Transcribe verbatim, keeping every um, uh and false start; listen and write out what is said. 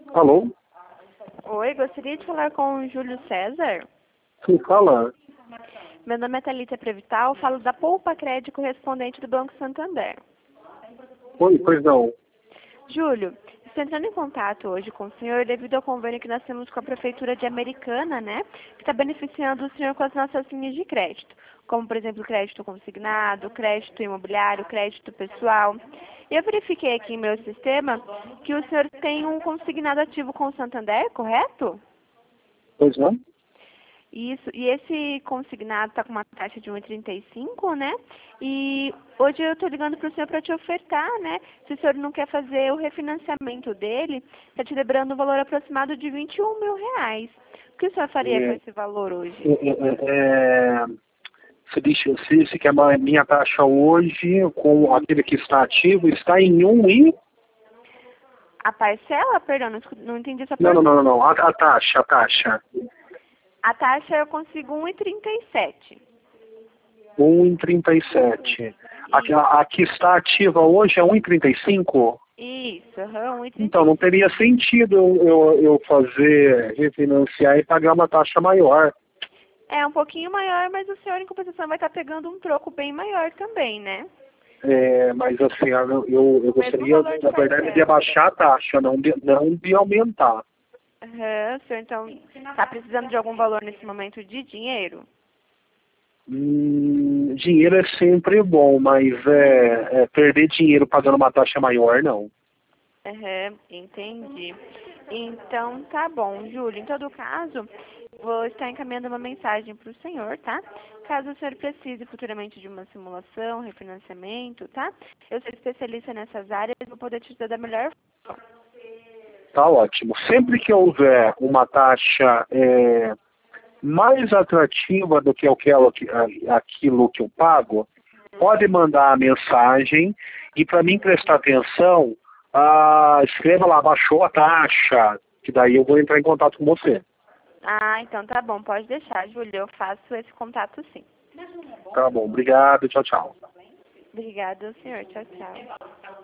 Alô? Oi, gostaria de falar com o Júlio César. Sim, fala. Meu nome é Thalita Prevital, falo da Poupa Crédito correspondente do Banco Santander. Oi, pois não. Júlio, estou entrando em contato hoje com o senhor devido ao convênio que nós temos com a Prefeitura de Americana, né? Que está beneficiando o senhor com as nossas linhas de crédito. Como, por exemplo, crédito consignado, crédito imobiliário, crédito pessoal. E eu verifiquei aqui em meu sistema que o senhor tem um consignado ativo com o Santander, correto? Pois não? Isso, e esse consignado está com uma taxa de um vírgula trinta e cinco, né? E hoje eu estou ligando para o senhor para te ofertar, né? Se o senhor não quer fazer o refinanciamento dele, está te lembrando um valor aproximado de vinte e um mil reais. O que o senhor faria com É, esse valor hoje? é, é, é, você disse, você disse que a ma- minha taxa hoje, com aquele que está ativo, está em um e... A parcela? Perdão, não, escu- não entendi essa Não, não, pergunta. não, não, não. A, a taxa, a taxa. A taxa eu consigo um vírgula trinta e sete. um e trinta e sete. A, que- a, a que está ativa hoje é um e trinta e cinco? Isso, aham, um vírgula trinta Então, e não cinco. teria sentido eu, eu, eu fazer, refinanciar e pagar uma taxa maior. É um pouquinho maior, mas o senhor, em compensação, vai estar pegando um troco bem maior também, né? É, mas assim, eu, eu, eu O mesmo gostaria, valor de na verdade, de parcela. abaixar a taxa, não de, não de aumentar. Aham, o senhor então está precisando de algum valor nesse momento de dinheiro? Hum, dinheiro é sempre bom, mas é, é, perder dinheiro pagando uma taxa maior, não. Aham, entendi. Então tá bom, Júlio. Em todo caso, vou estar encaminhando uma mensagem para o senhor, tá? Caso o senhor precise futuramente de uma simulação, refinanciamento, tá? Eu sou especialista nessas áreas e vou poder te ajudar da melhor forma. Tá ótimo. Sempre que houver uma taxa é, mais atrativa do que aquilo que, aquilo que eu pago, pode mandar a mensagem e para mim prestar atenção, ah, escreva lá, baixou a taxa, que daí eu vou entrar em contato com você. Ah, então tá bom, pode deixar, Júlio. Eu faço esse contato sim. Tá bom, obrigado, tchau, tchau. Obrigada, senhor. Tchau, tchau.